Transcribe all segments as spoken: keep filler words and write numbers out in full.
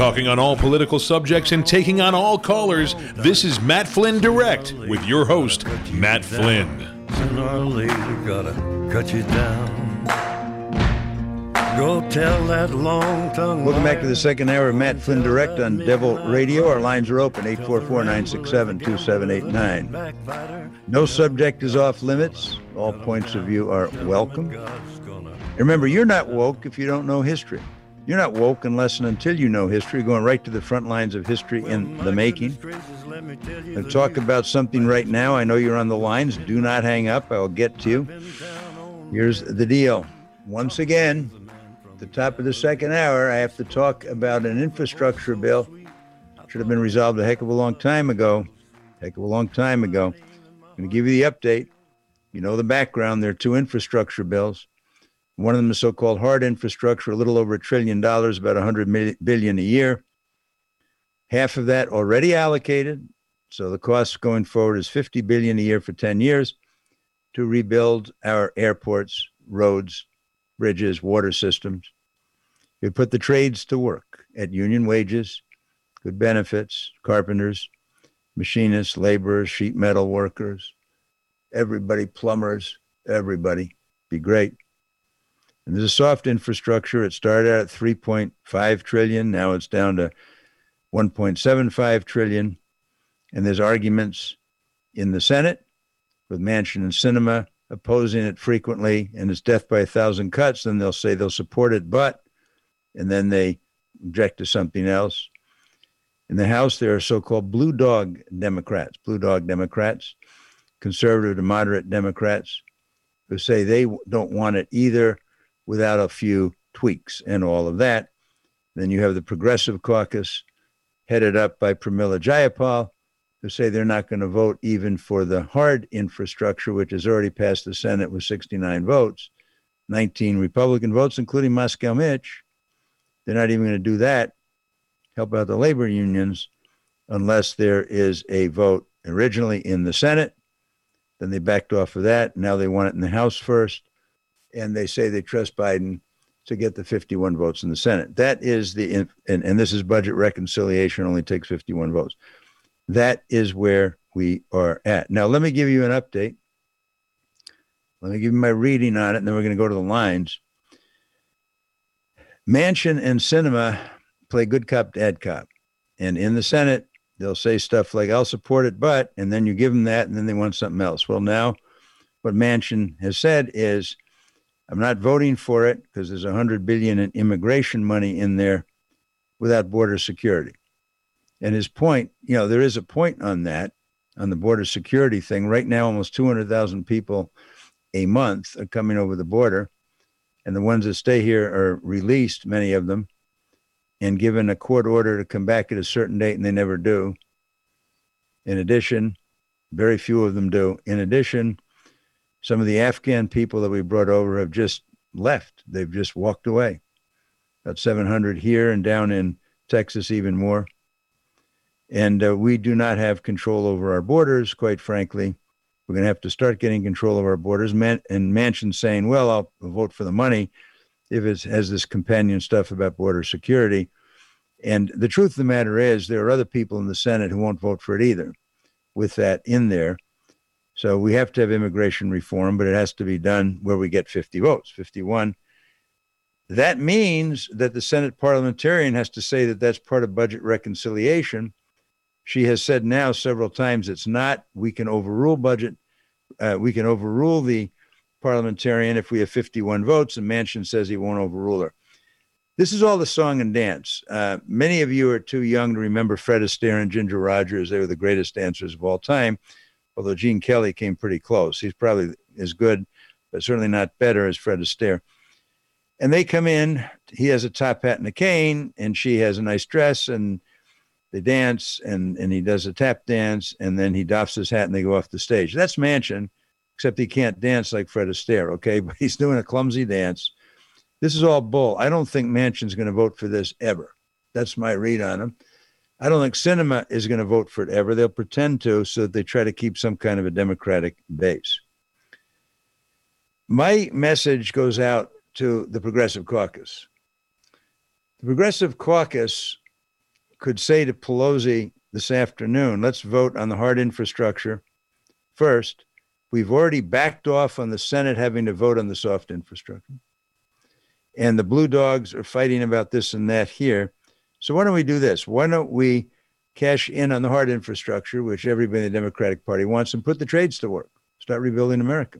Talking on all political subjects and taking on all callers, this is Matt Flynn Direct with your host, Matt Flynn. Sooner or later, gotta cut you down. Go tell that long tongue. Welcome back to the second hour of Matt Flynn Direct on Devil Radio. Our lines are open, eight four four, nine six seven, two seven eight nine. No subject is off limits. All points of view are welcome. Remember, you're not woke if you don't know history. You're not woke unless and until you know history, going right to the front lines of history in the making. I'll talk about something right now. I know you're on the lines. Do not hang up. I'll get to you. Here's the deal. Once again, at the top of the second hour, I have to talk about an infrastructure bill. Should have been resolved a heck of a long time ago. Heck of a long time ago. I'm going to give you the update. You know the background. There are two infrastructure bills. One of them is so-called hard infrastructure, a little over a trillion dollars, about one hundred billion dollars a year. Half of that already allocated. So the cost going forward is fifty billion dollars a year for ten years to rebuild our airports, roads, bridges, water systems. We put the trades to work at union wages, good benefits, carpenters, machinists, laborers, sheet metal workers, everybody, plumbers, everybody. Be great. And there's a soft infrastructure. It started out at three point five trillion dollars. Now it's down to one point seven five trillion dollars. And there's arguments in the Senate with Manchin and Sinema opposing it frequently, and it's death by a thousand cuts. Then they'll say they'll support it, but, and then they object to something else. In the House, there are so-called blue dog Democrats, blue dog Democrats, conservative to moderate Democrats, who say they don't want it either without a few tweaks and all of that. Then you have the Progressive Caucus, headed up by Pramila Jayapal, who say they're not going to vote even for the hard infrastructure, which has already passed the Senate with sixty-nine votes, nineteen Republican votes, including Moscow Mitch. They're not even going to do that, help out the labor unions, unless there is a vote originally in the Senate. Then they backed off of that. Now they want it in the House first. And they say they trust Biden to get the fifty-one votes in the Senate. That is the, and, and this is budget reconciliation, only takes fifty-one votes. That is where we are at. Now, let me give you an update. Let me give you my reading on it, and then we're going to go to the lines. Manchin and Sinema play good cop, bad cop. And in the Senate, they'll say stuff like, I'll support it, but, and then you give them that, and then they want something else. Well, now, what Manchin has said is, I'm not voting for it because there's one hundred billion dollars in immigration money in there without border security. And his point, you know, there is a point on that, on the border security thing. Right now, almost two hundred thousand people a month are coming over the border. And the ones that stay here are released, many of them, and given a court order to come back at a certain date, and they never do. In addition, very few of them do. In addition, some of the Afghan people that we brought over have just left. They've just walked away. About seven hundred here, and down in Texas, even more. And uh, we do not have control over our borders, quite frankly. We're going to have to start getting control of our borders. Man- and Manchin saying, well, I'll vote for the money if it has this companion stuff about border security. And the truth of the matter is there are other people in the Senate who won't vote for it either with that in there. So we have to have immigration reform, but it has to be done where we get fifty votes, fifty-one. That means that the Senate parliamentarian has to say that that's part of budget reconciliation. She has said now several times it's not. We can overrule budget. Uh, we can overrule the parliamentarian if we have fifty-one votes, and Manchin says he won't overrule her. This is all the song and dance. Uh, many of you are too young to remember Fred Astaire and Ginger Rogers. They were the greatest dancers of all time, although Gene Kelly came pretty close. He's probably as good, but certainly not better as Fred Astaire. And they come in. He has a top hat and a cane, and she has a nice dress, and they dance, and, and he does a tap dance, and then he doffs his hat and they go off the stage. That's Manchin, except he can't dance like Fred Astaire, okay? But he's doing a clumsy dance. This is all bull. I don't think Manchin's going to vote for this ever. That's my read on him. I don't think Sinema is going to vote for it ever. They'll pretend to so that they try to keep some kind of a Democratic base. My message goes out to the Progressive Caucus. The Progressive Caucus could say to Pelosi this afternoon, let's vote on the hard infrastructure first. We've already backed off on the Senate having to vote on the soft infrastructure. And the blue dogs are fighting about this and that here. So why don't we do this? Why don't we cash in on the hard infrastructure, which everybody in the Democratic Party wants, and put the trades to work, start rebuilding America?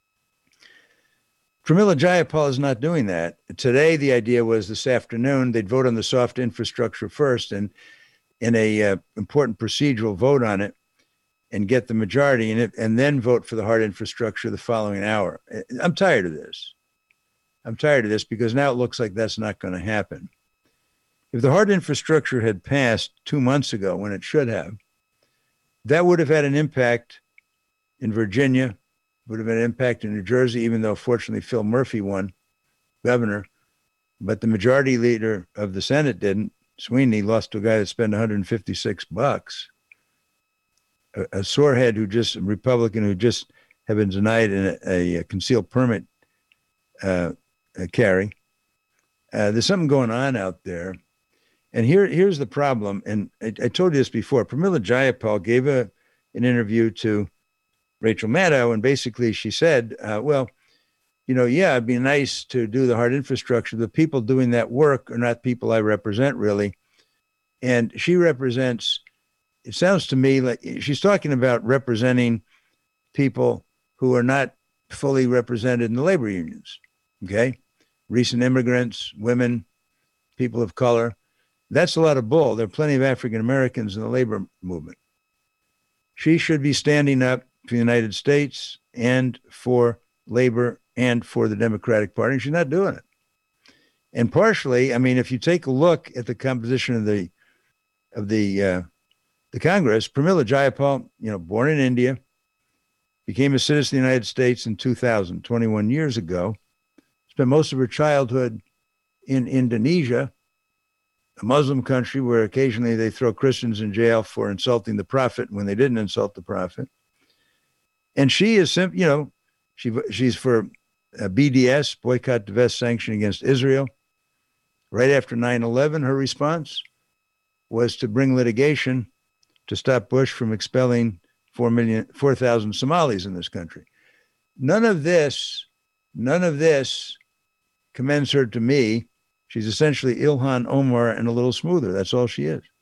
Pramila Jayapal is not doing that. Today, the idea was this afternoon, they'd vote on the soft infrastructure first and in a uh, important procedural vote on it and get the majority in it, and then vote for the hard infrastructure the following hour. I'm tired of this. I'm tired of this because now it looks like that's not going to happen. If the hard infrastructure had passed two months ago when it should have, that would have had an impact in Virginia, would have had an impact in New Jersey, even though fortunately Phil Murphy won governor, but the majority leader of the Senate didn't. Sweeney lost to a guy that spent one hundred fifty-six bucks. A, a sorehead who just, a Republican who just had been denied a, a, a concealed permit uh, a carry. Uh, there's something going on out there. And here, here's the problem. And I, I told you this before. Pramila Jayapal gave a, an interview to Rachel Maddow, and basically she said, uh, well, you know, yeah, it'd be nice to do the hard infrastructure. The people doing that work are not people I represent, really. And she represents, it sounds to me like she's talking about representing people who are not fully represented in the labor unions, okay? Recent immigrants, women, people of color. That's a lot of bull. There are plenty of African Americans in the labor movement. She should be standing up for the United States and for labor and for the Democratic Party. She's not doing it. And partially, I mean, if you take a look at the composition of the of the uh, the Congress, Pramila Jayapal, you know, born in India, became a citizen of the United States in two thousand, twenty-one years ago, spent most of her childhood in Indonesia, a Muslim country where occasionally they throw Christians in jail for insulting the prophet when they didn't insult the prophet. And she is, you know, she she's for uh, B D S, boycott, divest, sanction against Israel. Right after nine eleven, her response was to bring litigation to stop Bush from expelling four million, four thousand Somalis in this country. None of this, none of this commends her to me. She's essentially Ilhan Omar and a little smoother. That's all she is.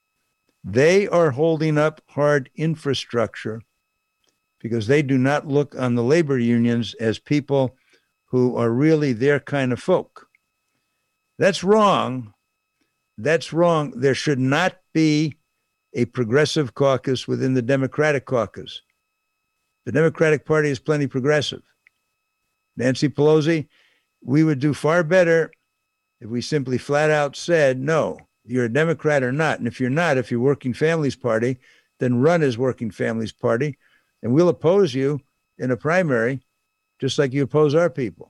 They are holding up hard infrastructure because they do not look on the labor unions as people who are really their kind of folk. That's wrong. That's wrong. There should not be a progressive caucus within the Democratic caucus. The Democratic Party is plenty progressive. Nancy Pelosi, we would do far better if we simply flat out said, no, you're a Democrat or not. And if you're not, if you're Working Families Party, then run as Working Families Party, and we'll oppose you in a primary, just like you oppose our people.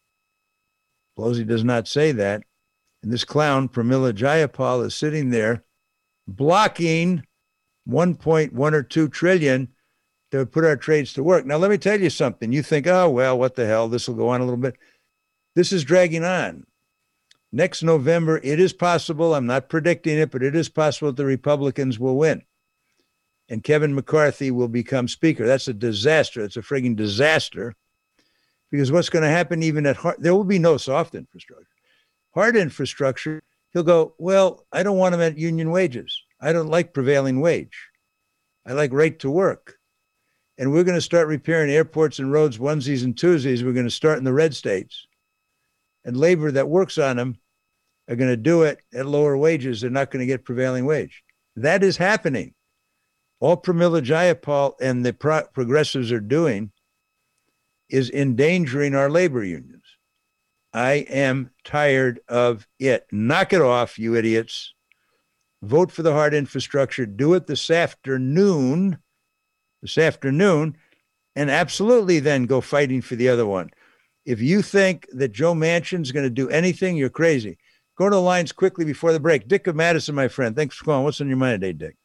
Pelosi does not say that. And this clown, Pramila Jayapal, is sitting there blocking one point one or two trillion that would put our trades to work. Now, let me tell you something. You think, oh, well, what the hell? This will go on a little bit. This is dragging on. Next November, it is possible, I'm not predicting it, but it is possible that the Republicans will win. And Kevin McCarthy will become speaker. That's a disaster. It's a frigging disaster. Because what's going to happen even at hard, there will be no soft infrastructure. Hard infrastructure, he'll go, well, I don't want them at union wages. I don't like prevailing wage. I like right to work. And we're going to start repairing airports and roads onesies and twosies. We're going to start in the red states. And labor that works on them are going to do it at lower wages. They're not going to get prevailing wage. That is happening. All Pramila Jayapal and the pro- progressives are doing is endangering our labor unions. I am tired of it. Knock it off, you idiots. Vote for the hard infrastructure. Do it this afternoon, this afternoon, and absolutely then go fighting for the other one. If you think that Joe Manchin's going to do anything, you're crazy. Go to the lines quickly before the break. Dick of Madison, my friend. Thanks for calling. What's on your mind today, Dick?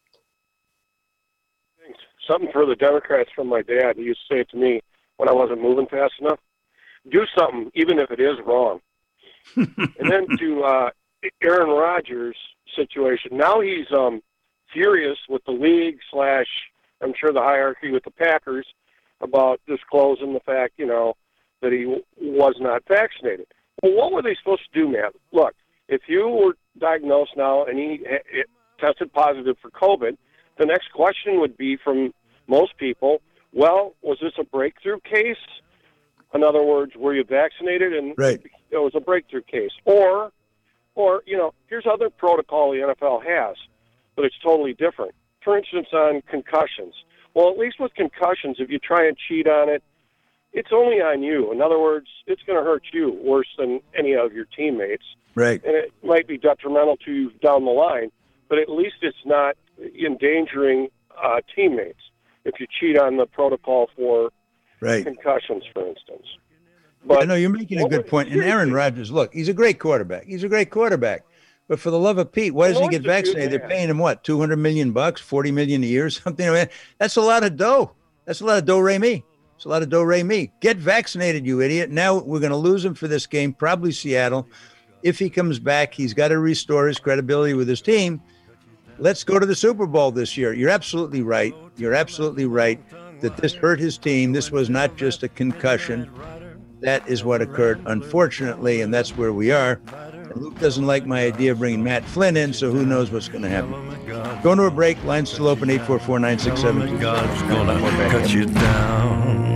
Thanks. Something for the Democrats from my dad. He used to say it to me when I wasn't moving fast enough. Do something, even if it is wrong. And then to uh, Aaron Rodgers situation. Now he's um, furious with the league slash, I'm sure the hierarchy with the Packers about disclosing the fact, you know, that he w- was not vaccinated. Well, what were they supposed to do, man? Look, if you were diagnosed now and he it tested positive for COVID, the next question would be from most people, well, was this a breakthrough case? In other words, were you vaccinated and right. it was a breakthrough case? Or, or you know, here's other protocol the N F L has, but it's totally different. For instance, on concussions. Well, at least with concussions, if you try and cheat on it, it's only on you. In other words, it's going to hurt you worse than any of your teammates. Right. And it might be detrimental to you down the line, but at least it's not endangering uh, teammates if you cheat on the protocol for right. concussions, for instance. But I know you're making a good point. And Aaron Rodgers, look, he's a great quarterback. He's a great quarterback. But for the love of Pete, why doesn't he get vaccinated? They're paying him what, two hundred million bucks, forty million a year, something like that. That's a lot of dough. That's a lot of do-re-mi. It's a lot of do-re-mi. Get vaccinated, you idiot. Now we're going to lose him for this game, probably Seattle. If he comes back, he's got to restore his credibility with his team. Let's go to the Super Bowl this year. You're absolutely right. You're absolutely right that this hurt his team. This was not just a concussion. That is what occurred, unfortunately, and that's where we are. And Luke doesn't like my idea of bringing Matt Flynn in, so who knows what's going to happen. Going to a break. Line's still open, eight four four, nine six seven. God's gonna cut you down.